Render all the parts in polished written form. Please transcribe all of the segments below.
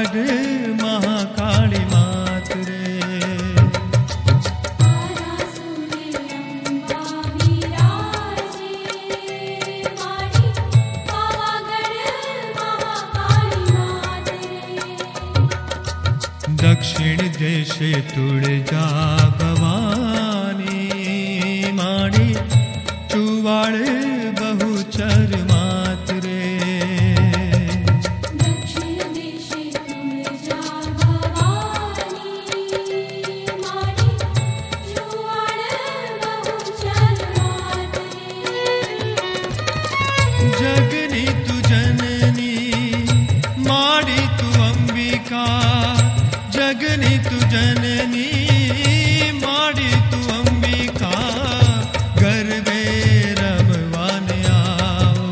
चुवाड़ महाकाली मात रे। दक्षिण देशे तुळजा भवानी माड़ी चुवाड़ बहुचर मात रे। दक्षिण देशे तुळजा भवानी माड़ी चुवाड़ बहुचर मात रे। जगनी तु जननी माड़ी तु अंबिका, जगनी तु जननी माड़ी तु अंबिका, गर्भे रमवाने आओ।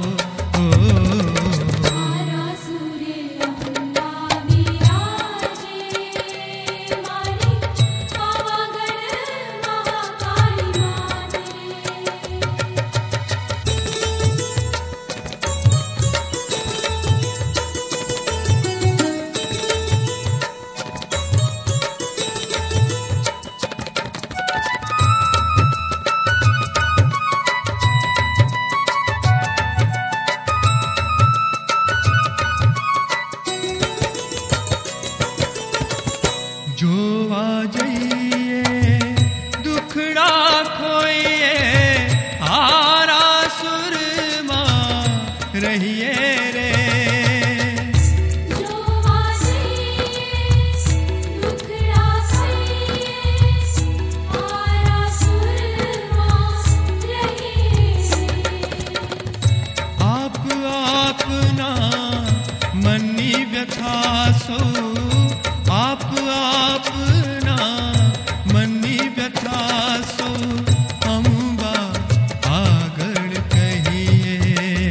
तारासुरे अम्बा विराजे माड़ी पावागढ़ महाकाली मात रे। जो आ जाइए दुखड़ा खोइए, आरा सुर मां रहिए रे। जो आ जाइए दुखड़ा खोइए, आरा सुर मां रहिए। आप अपना मनी व्यथा सो, आप अपना मनी व्यथा सो, अम्बा आगड़ कहिए।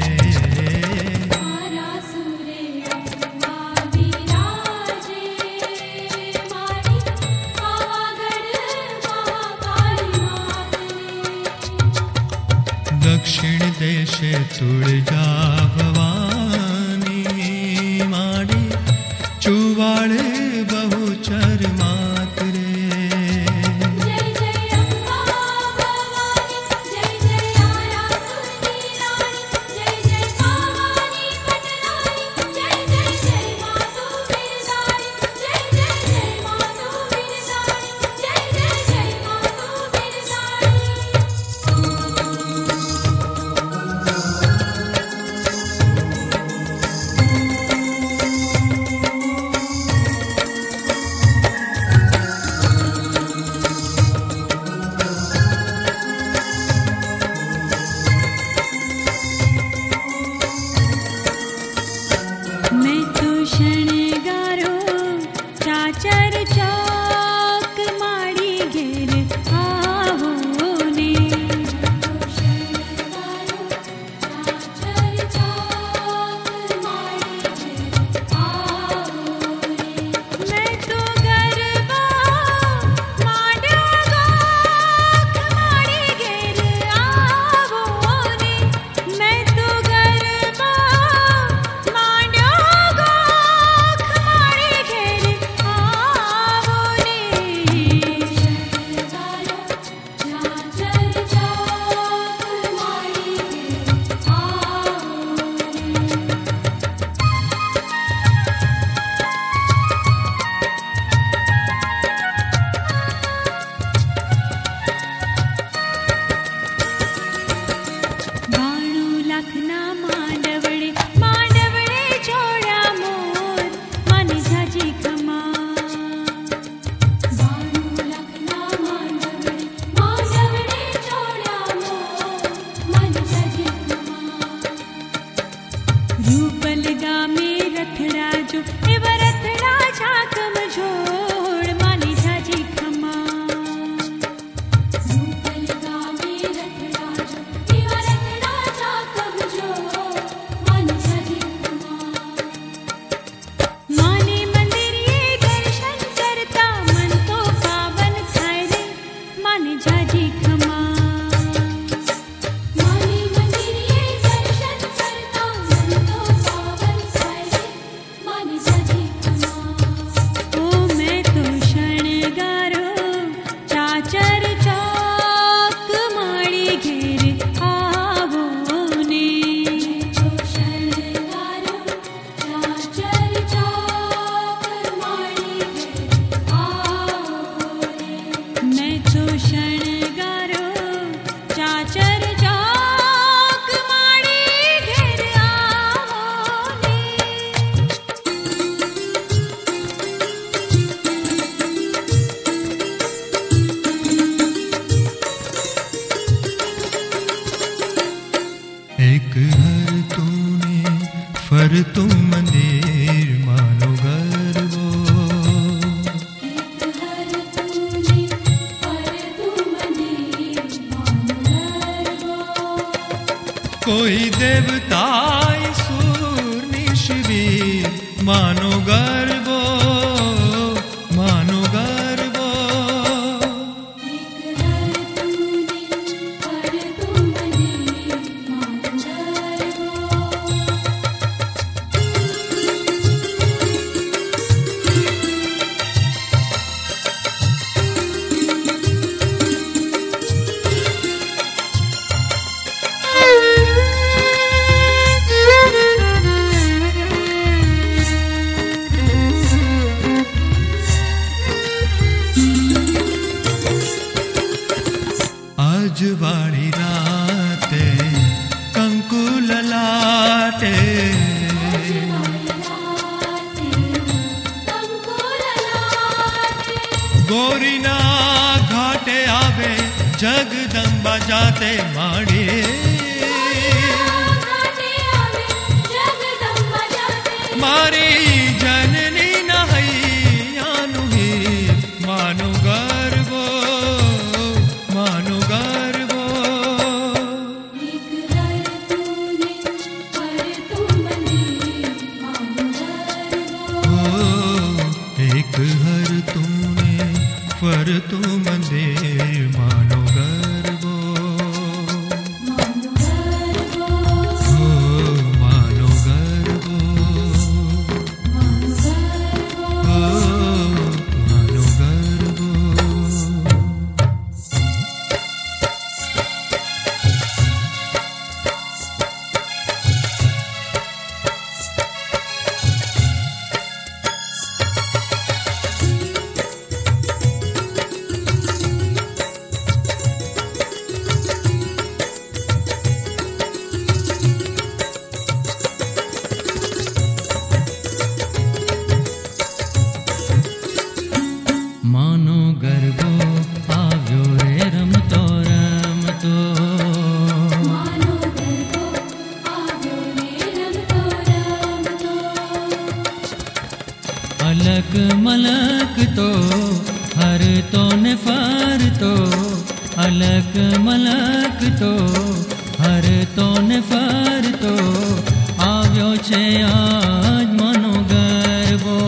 तारासुरे अम्बा विराजे माड़ी पावागढ़ महाकाली मात रे। दक्षिण देशे तुळजा भवानी माड़ी चुवाड़ बहुचर मात रे। जय जय अम्बा भवानी, जय जय तारासुरी रानी, जय जय भवानी पटरानी, जय जय जय मातु बिरदारी, जय जय जय मातु बिरदारी, जय जय जय मातु बिरदारी। मैं तो शणगारो चाचर चौक माड़ी घेर आवो ने। शणगारो चाचर चौक माड़ी घेर आवो ने। मैं तो गरबा माड़ा गोख माड़ी घेर आवो ने। मैं तो गरबा माड़ा गोख माड़ी घेर आवो ने। शणगारो चाचर चौक माड़ी घेर आवो बाणू लखना मांडवड़े मांडवड़े जोड़ा मोर मन जाजी खमा। बाणू लखना मांडवड़े मांडवड़े जोड़ा मोर मन जाजी खमा। रूपल गामे रथड़ा जो एव रथड़ा झाकम जोड़ मानी जाजी खमा। रूपल गामे रथड़ा जो एव रथड़ा झाकम जोड़ मानी जाजी खमा। माने मंदिरिये दर्शन करता मन तो पावन थाय रे, माने जाजी खमा। माने मंदिरिये दर्शन करता मन तो पावन थाय रे, माने जाजी खमा। पर तू मंदिर मानो गर्वो। कोई देवता सूर निशिवीर मानो गर्वो, मानो गर्वो। अजवाड़ी राते कंकुल लाटे, गोरीना घाटे आवे जगदम्बा जाते माड़े। मारी जननी नहैयानु ही मानो गर्वो, मानो गर्वो। एक हर तूने पर तू मंदिर मानो गर्वो, मानो गर्वो, मानो गर्वो। मानो गर्वो आव्यो रे रमतो रमतो, अलक मलक तो हर तो ने फर तो, अलक मलक तो हर तो ने फर तो, आव्यो छे आज मानो गर्वो।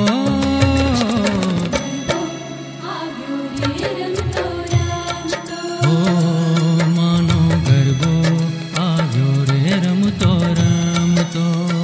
मानो गर्वो आव्यो रे रमतो रमतो।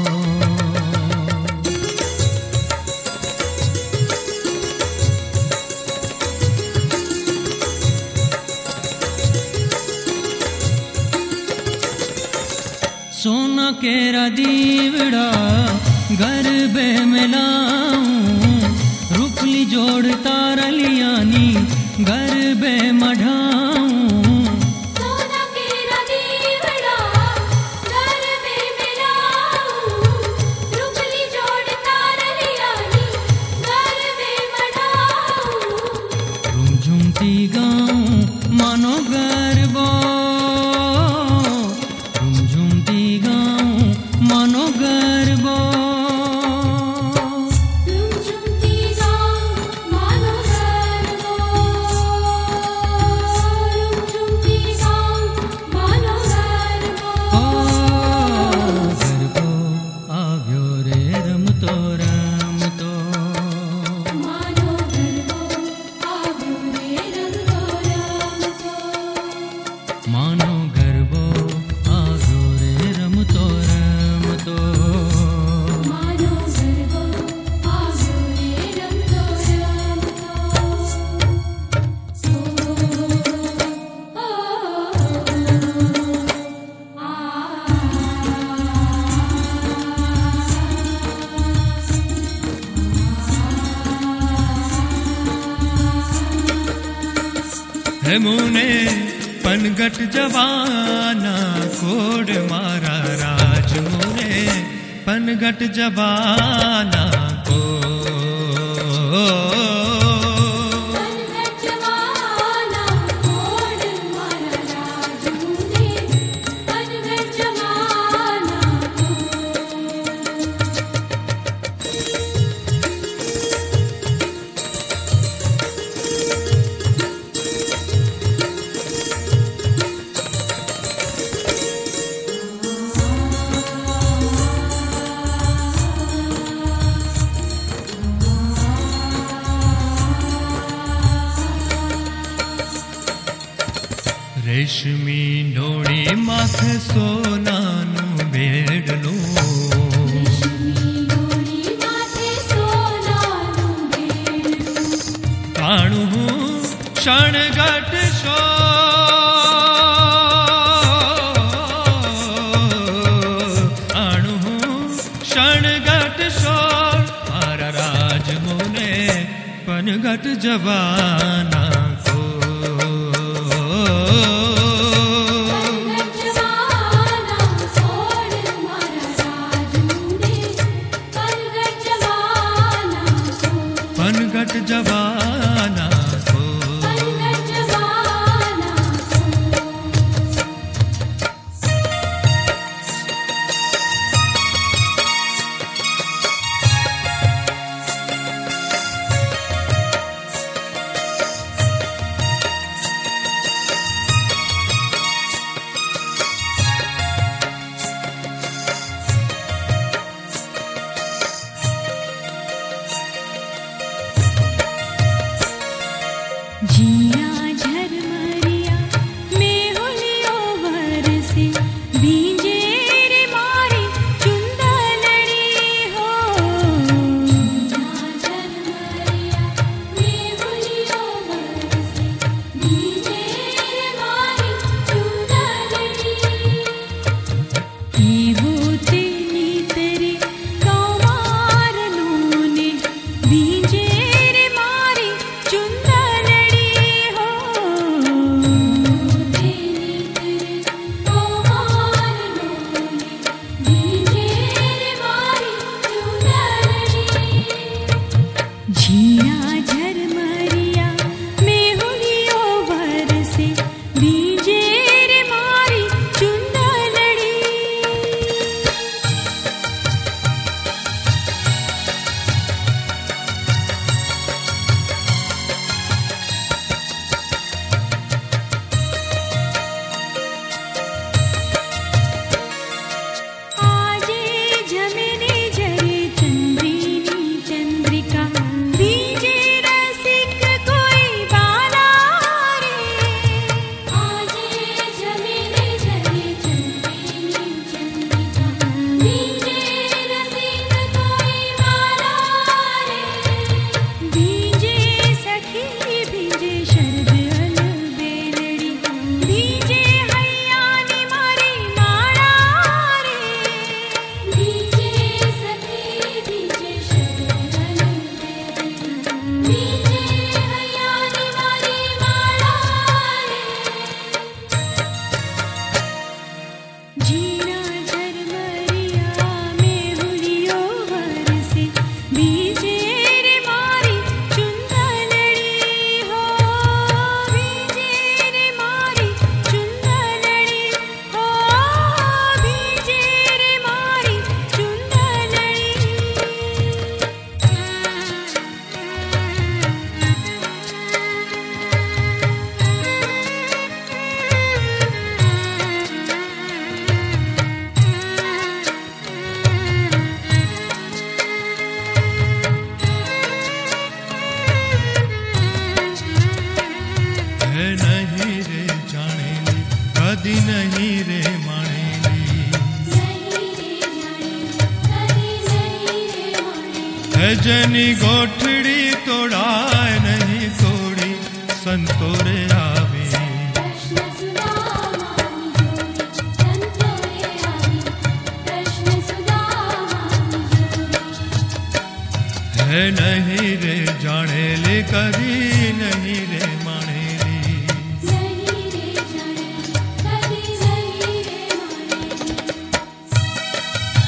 सोना केरा दीवड़ा गरबे में लाऊं, रुपली जोड़ तारलियानी गरबे मढ़ाऊं। झुमती गाऊं मानो गर्वो, झुमती गाऊं मानो गर्वो। गर्वो आव्यो रे रमतो रमतो, मानो गर्वो आव्यो रे रमतो रमतो। है मुने पनगट जवाना कोड मारा राज मुने, पनगट जवाना को રેશમી ડોળી માથે સોનાનું બેડલું રેશમી ડોળી માથે સોનાનું બેડલું કાણું શણગટ શણગટ શોર મારા રાજમોને પનગટ જવાના કો પનગટ જવાના કો जिया झरमरिया मेहुलियो वरसे बीजे रे मारी चुंदलड़ी हो जिया झरमरिया मेहुलियो वरसे बीजे रे मारी चुंदलड़ी ये होते नीतरे कौमारनों ने बीजे रे मारी जिया झरमरिया मेहुलियो वरसे बीजे रे मारी चुंदलड़ी आजे जमेने जरे चंद्रीनी चंद्रिका बीजे रसिक कोई बाला रे आजे जमेने जरे चंद्रीनी चंद्रिका बीजे रसिक कोई बाला रे बीजे सखी बीजे शरद अल बेलड़ी बीजे हैयानी मारी माड़ा रे बीजे सखी बीजे शरद अल बेलड़ी बीजे हैयानी मारी माड़ा रे जीना झरमरिया मेहुलियो वरसे बीजे रे मारी चुंदलड़ी हो बीजे रे मारी चुंदलड़ी हो बीजे रे मारी है नहीं रे जानेली कदी नहीं रे मानेली है जनी गोठड़ी तोड़ाए नहीं तोड़ी संतोरे आवे कृष्ण सुदामानी जोड़ी संतोरे आवी कृष्ण सुदामानी जोड़ी है नहीं रे जानेली कदी नहीं रे मानेली नहीं रे जाने कभी नहीं रे माने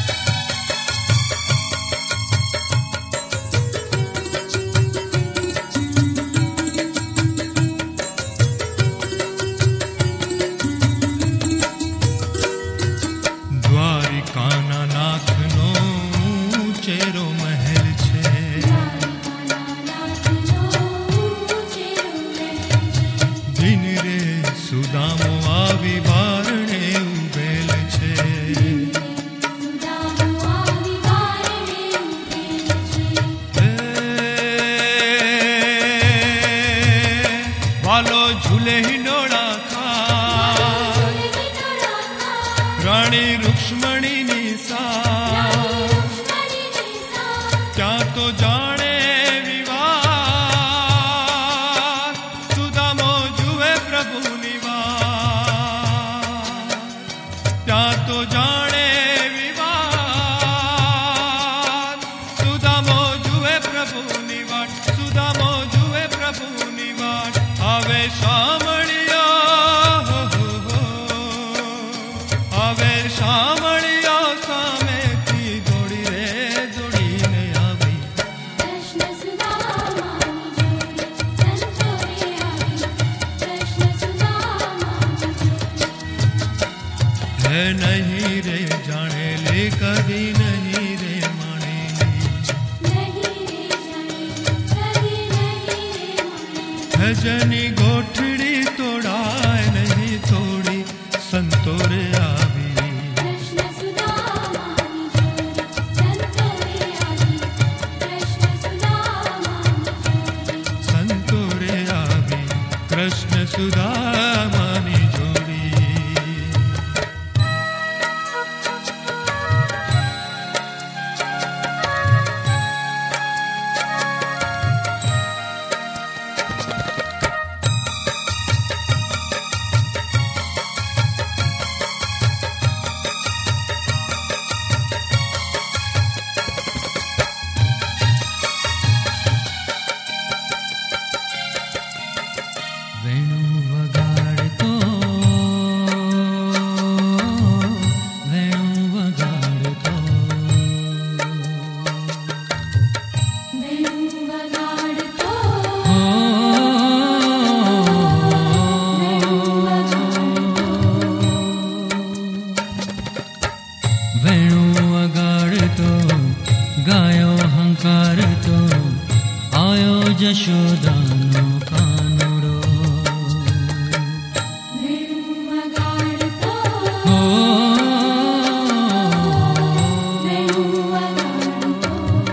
દ્વારિકાના નાથનો ચેરો મહેલ છે द्वारिकाना नाथ नो चेरो महल भजनी गोठड़ी तोड़ाए नहीं तोड़ी संतोरे आवी कृष्ण सुदामानी जोड़ी संतोरे आवी कृष्ण सुदामानी जोड़ी संतोरे आवी कृष्ण सुदामानी जोड़ी वेणु वगाड़तो वेणु वगाड़तो वेणु वगाड़तो हो वेणु वगाड़तो गायो हंकारतो आयो जशोदानो कानुड़ो वेणु वगाड़तो हो वेणु वगाड़तो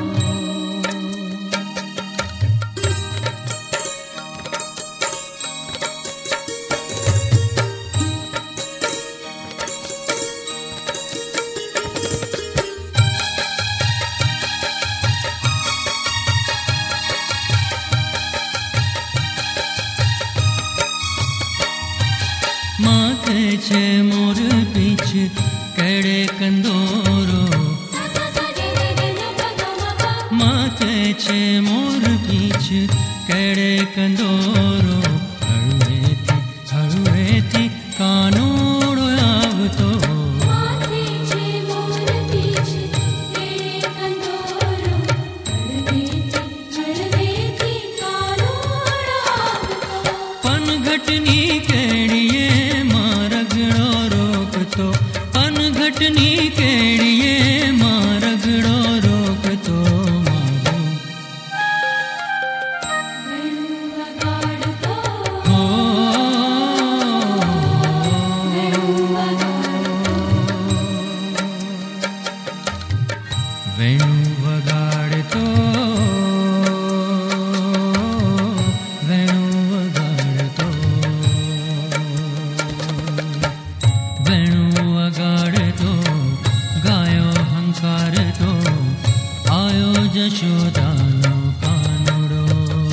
माथे छे मोर पीछ केड़े कंदोरो सा सा सा गे गे गे ग ग म प माथे छे मोर पीछ केड़े कंदोरो हळुएथी कानूड़ो आवतो माथे छे मोर पीछ तेरे कंदोरो हळवेथी कानूड़ो आवतो पनघटनी केड़िए मारगड़ो रोकतो पनघटनी केड़िए मारगड़ो रोकतो मारो वेणु वगाड़तो हो वेणु वगाड़तो वेणु वगाड़तो वेणु वगाड़तो वेणु वगाड़तो गायो हंकारतो आयो जशोदानो कानुड़ो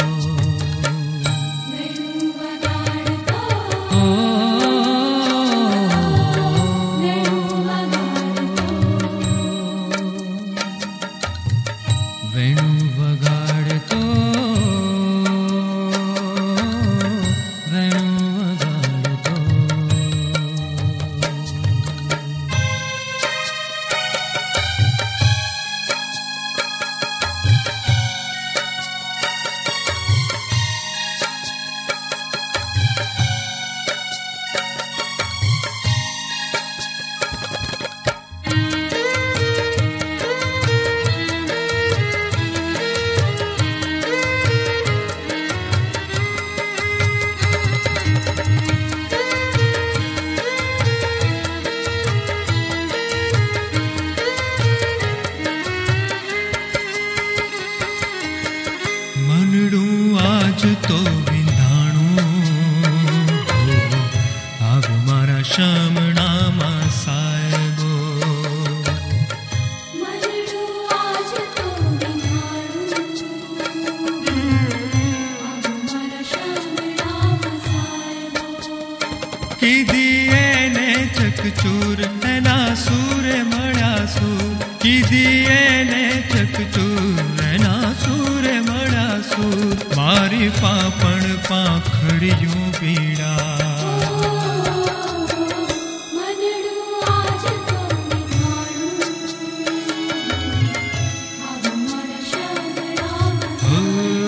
वेणु वगाड़तो हो वेणु वगाड़तो वेणु वगाड़तो वेणु वगाड़तो मनडू आज तो विंधाणू आग मारा शामणामा साहेबो मनडू आज तो विंधाणू आग मारा शामणामा साहेबो कीधीए ने चकचूर एना सूरे मड़ा सूर कीधीए ने चकचूर एना सूरे मड़ा सूर मारी पापण पाखड़ियों पीड़ा मनडू आज तो विंधाणू आग मारा शामणामा हो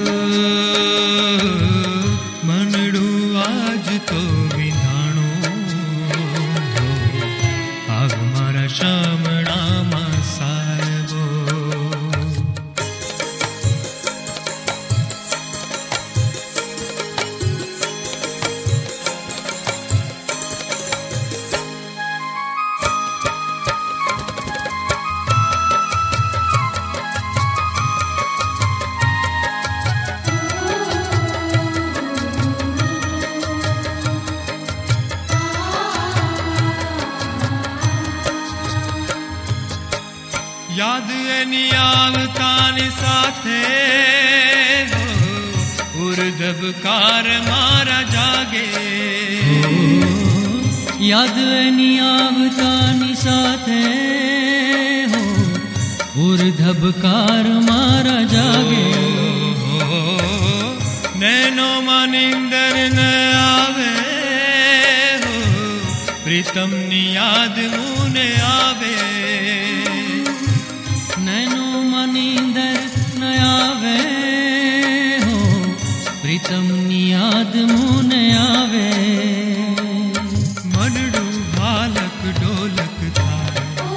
मनडू आज तो विंधाणो आग मारा शामणामा साहेबो યાદ એની આવતાની સાથે હો ઉર્ધબકાર મારા જાગે યાદ એની આવતાની સાથે હો ઉર્ધબકાર મારા જાગે નૈનો માનિંદર ન આવે હો પ્રીતમની યાદ મુને આવે નૈનો મનીંદર ન આવે હો પ્રીતમની યાદ મુને આવે મનડું હાલક ડોલક થાય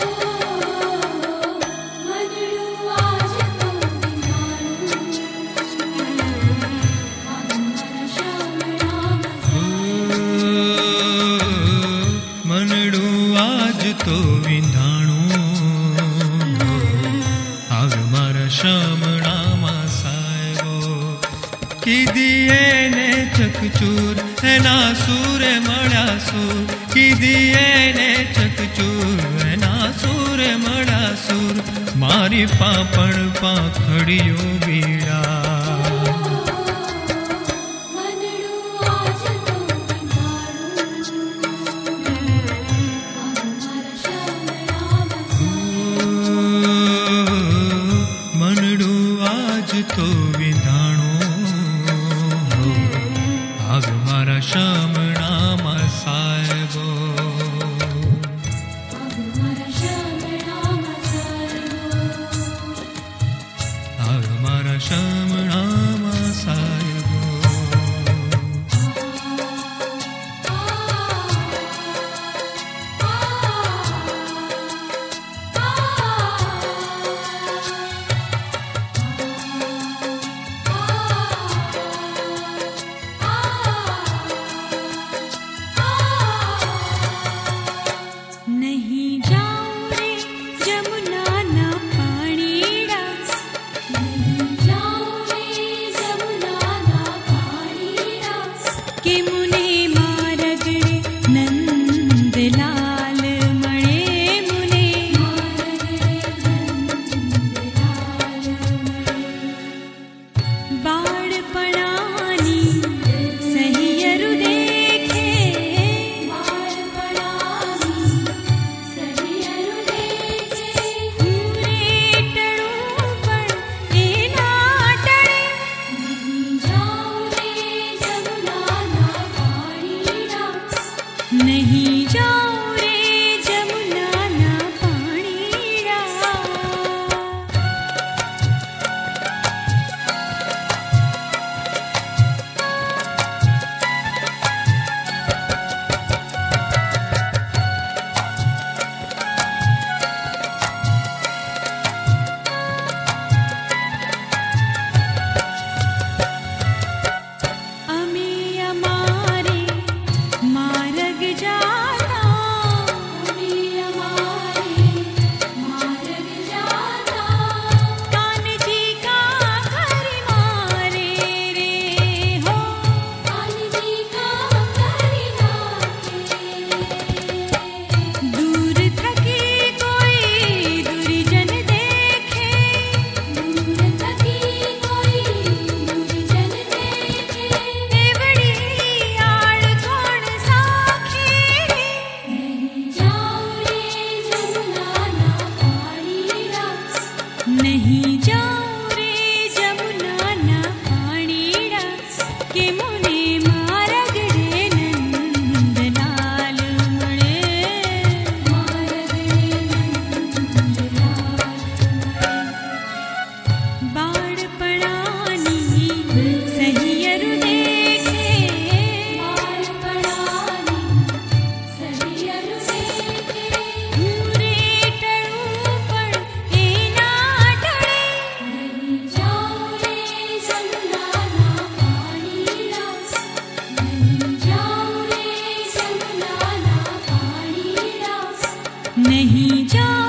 મનડું આજ તો વિંધાણું હવે મારા શામણામાં સાહેબો કીધી એને ચકચૂર એના સૂરે મળ્યા સૂર કીધી એને ચકચૂર એના સૂરે મળ્યા સૂર મારી પાપણ પાંખડીઓ બીડા તો વિંધાણો ભાગ મારા શામણામાં સાહેબો ભાગ મારા શામણામાં સાહેબો नहीं जा